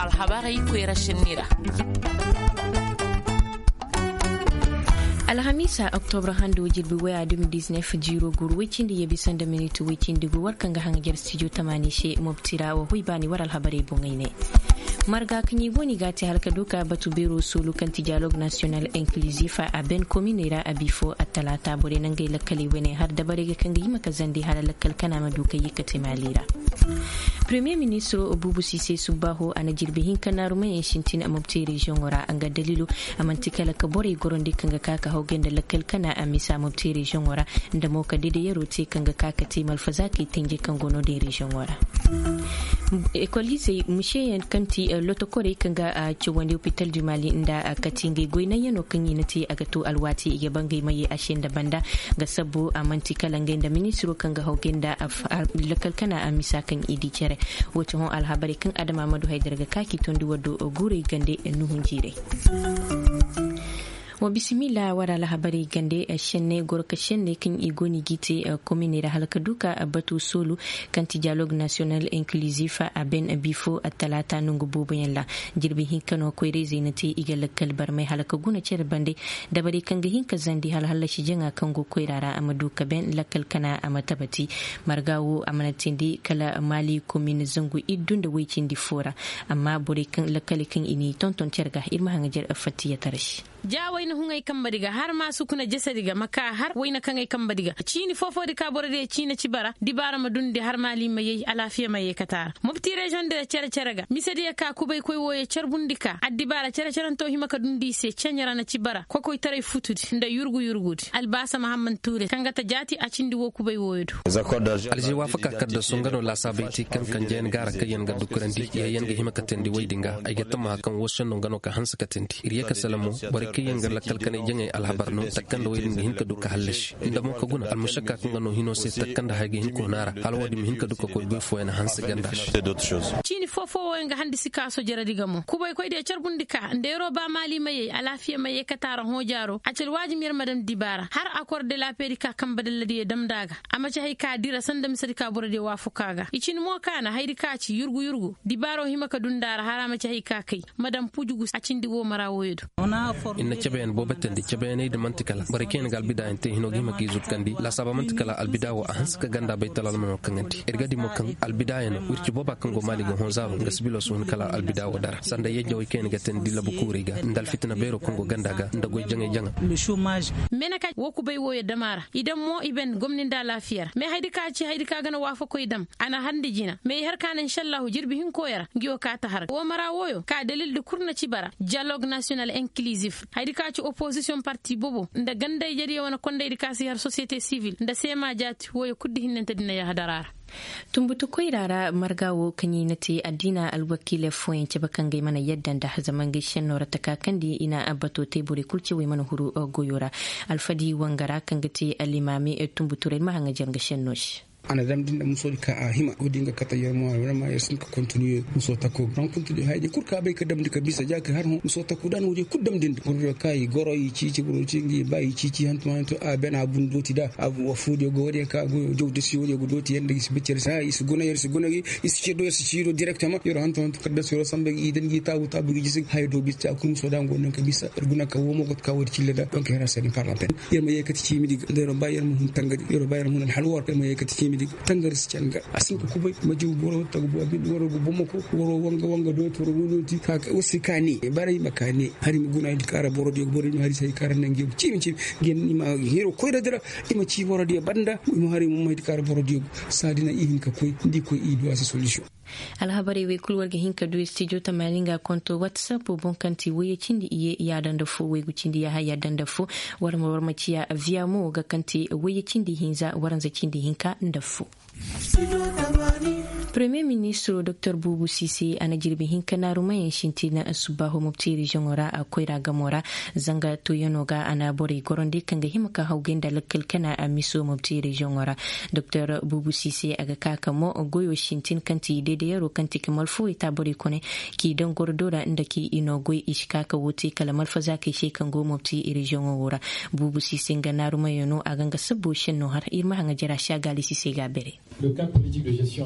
alhabarai ko rashin nira. Alhamisa Oktober hando jirbi waya 2019 jiro guru wicin da ya bi sanda minute wicin da guwar kan ga hangar studio 80 she mubtira wa hui bani waral habare bungai ne marga kanyi goni gati halka duka batu biro sulu kan dialogue national inclusif a ben kominera abifo atalata bore nan gai lakkali wene har da bare ga kan ga yima kazandi halakal kana maduka yikate malira Premier Ministre Obubu Sise Subaho ana jirbi hinkana rumayen shintin a mubti region wara an ga dalilu a mantikala ka bore gorondi kan ga kaka haugen da lakkal kana a misa mubti region wara da moka dide ya rote kan ga kaka te malfazaki tinje kan gono de region wara ekolise musheyan kanti lotokore kan ga a ciwon hospital du Mali inda a katinge goinan yano kan yi nati a gato alwati ya bangai mai ashen da banda ga sabo a mantikala ngai da ministro kan ga haugen da lakkal kana a misa kan idi cere wacce hon alhabari kan adama madu haidar ga kaki tondi waddo gure gande nuhun jire wa bismillah wara lahabari gande shenne gorka shenne kin igoni gite komine da halka duka batu solo kan dialogue national inclusif a ben bifo atalata nungu bobayan la jirbi hinkano ko reze na te igal kalbar mai halka guna cer bande da bare kan ga hinka zandi halhalla shi janga kan go koirara amadu ka ben lakal kana amatabati margawo amanatindi kala mali komine zangu idun da wicin di fora amma bore kan lakal kan ini tonton cerga irma hangajar afatiya tarashi jawai na hungai kan badiga har ma su kuna jesa diga maka har wai na kan ai kan badiga cini fofo di ka borde cini cibara di bara madun di har mali mai alafiya mai katara mufti region da cerga misadi ka kubai koi woye cerbundika addi bara ceran to himaka dundi se cenyara na cibara ko koi tare futudi da yurgu albasa muhammad ture kan gata jati a cindi wo kubai woyedo alji wafaka kadda sungano la sabaiti kan jen gara kayen ga dukurandi yayen ga himaka tendi waydinga ay gatta ma kan woshan no gano ka hansa ka tendi iriya ka salamu kiyen gar lakal kane jenge alhabarno takkanda wayni hinka duka halish inda mo ko guna almushakka kan no hino se takkanda hage hinko nara halwadi mi hinka duka ko be fo en hanse gandash cini fofo nga handi sika so jara digamo kubay koy de charbundika ndero ba mali maye alafiya maye katara hojaro acel waji mir madam dibara har accord de la perika kan badaladi damdaga amace hay ka dira sandam sadika burde wafukaga icin mo kana haydi kaci yurgu dibaro himaka dundara harama ce hay ka kai madam pujugu acindi wo marawo yedo inna caben bobaten di caben de mantikala baraken gal bida ente hinogi maki zutkandi la saba mantikala albida wa hanska ganda baytalal mo kanganti ergadi mo kan albida yana wirci boba kan go mali go honzaru ngasbilo sun kala albida wa dara sanda yejjo ken gaten di labukuriga ndal fitna bero kongo gandaga ndago janga le chômage menaka woku bay woye damara idan mo iben gomninda lafiyar me haydi ka gana wafa ko idam ana hande jina me har kana inshallah jirbi hin koyara ngiyo ka ta har wo mara woyo ka dalil de kurna ci bara dialogue national inclusif haydi ka ci opposition parti bobo nda gandai jari wona konde di kasi har société civile nda sema jati woyo kuddi hinnenta dina ya hadarara tumbutu koirara margawo kanyi nati adina alwakile foyin ce bakan gai mana yadda da zaman gaishen nora ta kakandi ina abato teburi kulce wai mana huru goyora alfadi wangara kan gate alimami tumbutu rai mahanga jangashen noshi ana damdin da muso ka a hima ko dinga kata yarmo rama ya sun ka continue muso ta ko ran kuntu haide kurka bai ka damdi ka bisa jaka har muso ta ku dan wuje kudam din goro kai goro yi cici goro cingi bai cici hantu hantu a bena bundoti da abu wa fude go wode ka go jowde si wode go doti yanda is bicer sa is gona is cedo is ciro directement yoro hantu kadda soro sambe idan gi tawu tabu gi jisi haydo bisa ku muso dan go nan ka bisa guna ka womo got ka wodi cilleda donc era sen parlement yerma yekati ci midi ndero bayar mu tangadi yoro bayar mu halwor yerma yekati ci tangar su canga asin ko kubai maji boro ta go abi boro go bomo ko boro wanga do to wonoti ka wasi kani bare makani hari mi guna di kara boro di boro ni hari sai kara nangi cimi gen ni ma hero ko da dara ima ci boro di banda mu hari mu mai di kara boro di sadina ihin ka koi ndi ko ido asa solution alhabari we kulwar ga hinka do studio ta malinga konto whatsapp bon kanti waye cindi iye ya danda fo we gucindi ya haya danda fo war maciya via mo ga kanti waye cindi hinza waranza cindi hinka ndafo Premier Ministre Dr. Bubu Sise ana jirbi hinka na rumayen shinti na asubaho mubti region ora akwai ragamora zanga to yanoga ana bore goronde kanga himaka haugen da lakkal kana a miso mubti region ora Dr. Bubu Sise aga kaka mo goyo shintin kanti da yaro kanti kamal fu ita bore kone ki don gordora inda ki ino goy ishkaka wote kala malfa zaka she kan go mubti region ora Bubu Sise ga na rumayeno aga ga sabo shin no har irma hanga jira shagali Sise ga bere Le cadre politique de gestion a été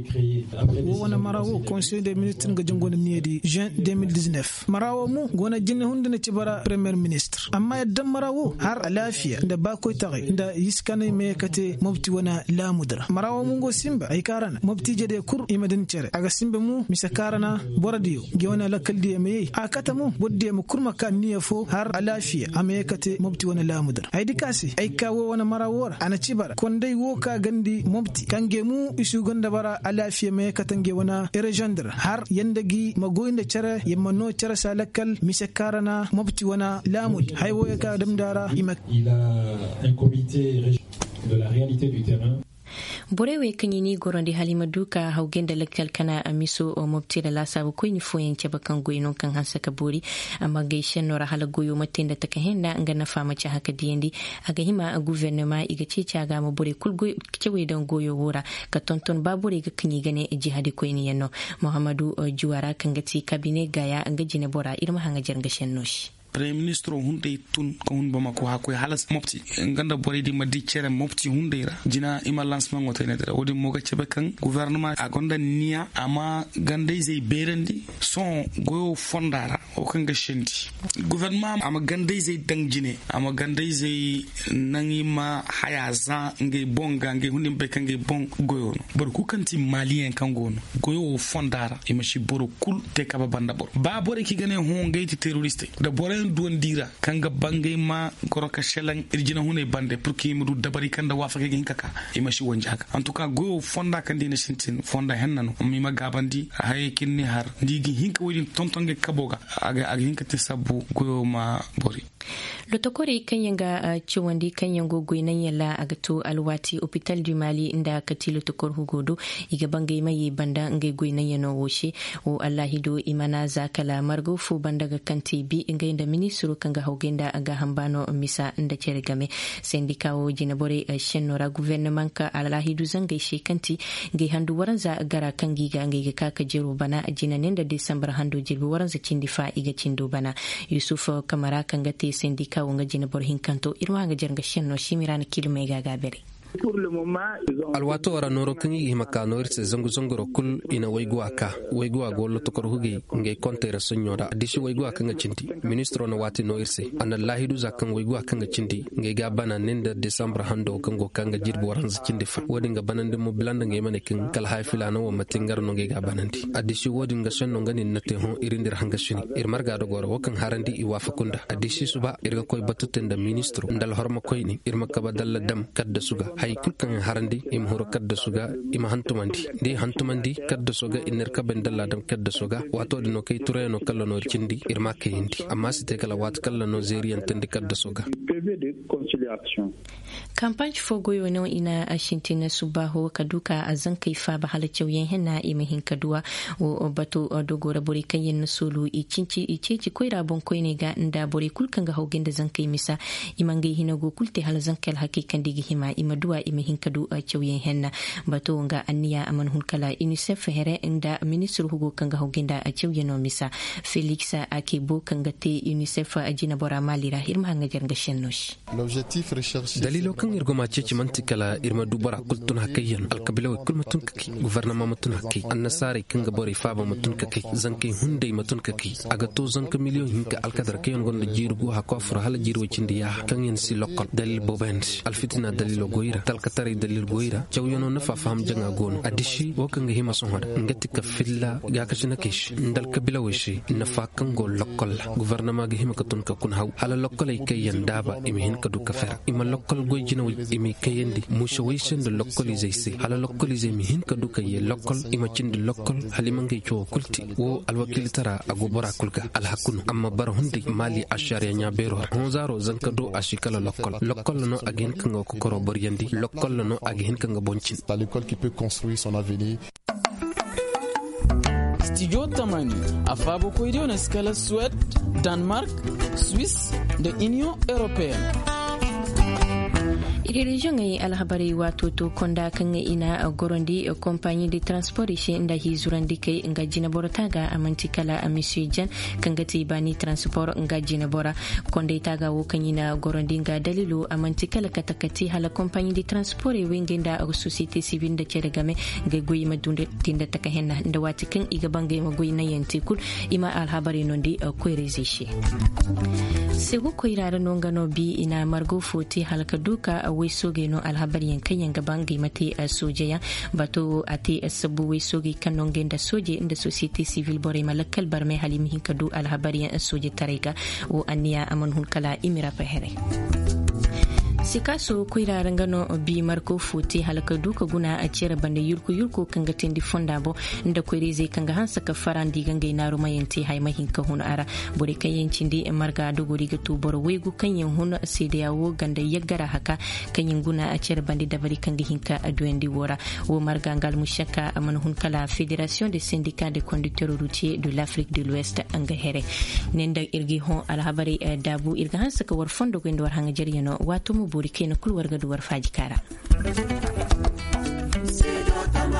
wo wana marawo conseil des ministres nga jangona niedi juin 2019 marawo mu gona jinne hunde ne cibara premier ministre amma yadda marawo har lafiya da ba koy tare da yiskane me kate mobti wana la mudra marawo mu go simba ay karana mobti jede kur imadin cere aga simba mu misa karana boradiyo ge wana lakal di me akata mu bodde mu kurma kan niya fo har lafiya ame kate mobti wana la mudra ay dikasi ay kawo wana marawo ana cibara kondai wo ka gandi mobti kange mu isu gonda bara lafiya me katange wana erejandra har yandagi magoyinda cere yemano cere salakal misa karana mobti wana lamud haywo ka damdara imak. Il a un comité de la réalité du terrain. borewe kanyini gorondi halima duka haugenda lakal kana amiso o mobtira la sabu ko ni foyen ce bakan goyino kan hansa kaburi amma gaishen nora hala goyo matenda taka henda ngana fama ci haka diendi aga hima a gouvernement iga ce ci aga mabore kulgo cewe dan goyo wora ka tonton babure ga kanyi gane jihadi ko ni yanno muhammadu juwara kan gati kabine gaya anga jine bora irma hanga jarga shennoshi Premier ministre hunde tun ko hun bama ko ha ko halas mofti nganda bore di maddi cere mofti hunde ra jina ima lancement ngoto ne dara wodi moga cebe kan gouvernement a gonda niya ama gande zai berandi son goyo fondara o kan ga shendi gouvernement ama gande zai dangjine ama gande zai nangi ma hayaza nge bonga nge hunde be kan nge bon goyo no bor ku kanti malien kan gono goyo fondara ima shi boro kul te kaba banda bor ba bore ki gane ho ngeiti terroriste da bore duwan dira kanga bangay ma goroka shelang irjina hune bande pour ki mudu dabari kanda wafa ke hinkaka imashi wonjaka en tout cas go fonda kandi ne shintin fonda hennano mi magabandi hay kinni har ndigi hinka wodi tontonge kaboga aga hinka te sabu go ma bori lotokore kanyanga ciwandi kanyango goinan yalla aga to alwati hospital du mali inda kati lotokor hugodo iga bangay mai banda ngai goinan yano woshi o allahido imana zakala margo fu banda ga kanti bi inga inda ministru kanga haugenda aga hambano misa nda ceregame sendikawo jinabore shenora gouvernement ka allahido zangai shekanti ngai handu waranza gara kangiga ngai kaka jero bana jinanen da december hando jirbi waranza cindifa iga cindo bana yusuf kamara kanga te sendika wanga jinabor hinkanto irwa nga jarga shenno shimirana kilme gagabere pour le moment alwato wara noro kangi himakano irse zangu zangoro kul ina waygu aka gollo to kor hugi ngey kontere sonyora dishi waygu aka nga cinti ministro no wati no irse ana lahidu zakan waygu aka nga cinti ngey ga bana nenda december hando kango kanga jirbo waran cindi fa wodi nga banande mo blanda ngey mane kin kal hayfila no matingar no ngey ga banandi adishi wodi nga sonno ngani nate hon irindir hanga shini ir marga do goro wakan harandi i wafakunda adishi suba irga koy batutenda ministro ndal horma koyni irma kaba dalla dam kadda suga hay kulkan harandi im horo kadda suga ima hantumandi kadda suga iner kaben dalla dam kadda suga wato dino kay tureno kala no cindi irma kayindi amma site kala wat kala no zeriyan tandi kadda suga campagne fogoyo no ina ashintina subaho kaduka azan kai fa ba halacce yen henna imihin kaduwa o bato dogora bori kayen sulu i cinci koira bon koine ga nda bori kulkan ga hogenda zan kai misa imangai hinago kulte hal zan kal hakikan digi hima imaduwa imihin kadu a cewyen henna bato nga anniya aman hulkala UNICEF here inda ministru hugo kanga hogenda a cewyeno misa Felix Akebo kanga te UNICEF ajina bora malira hirma hanga jarga shennosh l'objectif recherché dalilo kan irgo ma ceci mantikala irma dubara kultun hakayyan alkabila kul mutun kaki gouvernement mutun hakki annasari kanga bori faba mutun kaki zankai hundai mutun kaki aga to zanka million hinka alkadar kayon gonda jirgo hakko fur hala jirwo cindiya kan yen si lokol dalil bobend alfitina dalilo goira talkatari dalil goira cewyono nafa faham janga gono adishi wokanga hima sonhoda ngati ka filla ga kashina kish ndal kabila wishi nafa kan go lokol gouvernement ga hima katun ka kun haw hala lokol ay kayen daba imihin kadu kafera ima lokol goyjina imi kayendi musha waysen de lokol izaysi hala lokol izay mihin kadu kaye lokol ima cindi lokol halimangay cho kulti wo alwakil tara agobora kulga alhakunu amma bar hundi mali ashariya nya bero honzaro zankado ashikala lokol no agen kanga ko koro boriyandi lokol no agen kanga boncin c'est l'école qui peut construire son avenir. Studio Tamani afabo ko idio na skala Suède, Danemark, Suisse da Union Européenne. region ay alhabari wato to konda kan ina gorondi compagnie de transport she inda hizurandi kai nga jina borata ga amantikala amisijan kan gati bani transport nga jina bora konde taga wo kan ina gorondi nga dalilu amantikala katakati hala compagnie de transport wengenda société civile da cere game ga goyi madunde tinda takahenna inda watikin iga bangai magoyi na yantikul ima alhabari nondi koirezishe sego koirara nongano bi ina margo foti halka duka wai soge no alhabari yankan yanga bangai mate sojeya bato ate sabu wai soge kan nongen da soje inda society civil bore malakal barme halimihin kadu alhabari yan soje tarega o aniya aman hulkala imira pahere sikaso kuiraran gano bi marko futi halaka duka guna a cire banda yurku kanga tendi fondabo inda kuirize kanga hansa ka farandi ganga ina rumayenti haimahin ka hun ara bore kayancin di marga dogori ga tubor wegu kanyen hun sede yawo ganda yaggara haka kanyen guna a cire bandi dabari kanga hinka adwendi wora wo marga ngal mushaka aman hun kala fédération des syndicats de conducteurs routiers de l'Afrique de l'Ouest anga here nenda irgi hon alhabari dabu irga hansa ka war fondo go ndwar hanga jariyano wato mu buri kena kulwar ga duwar faji kara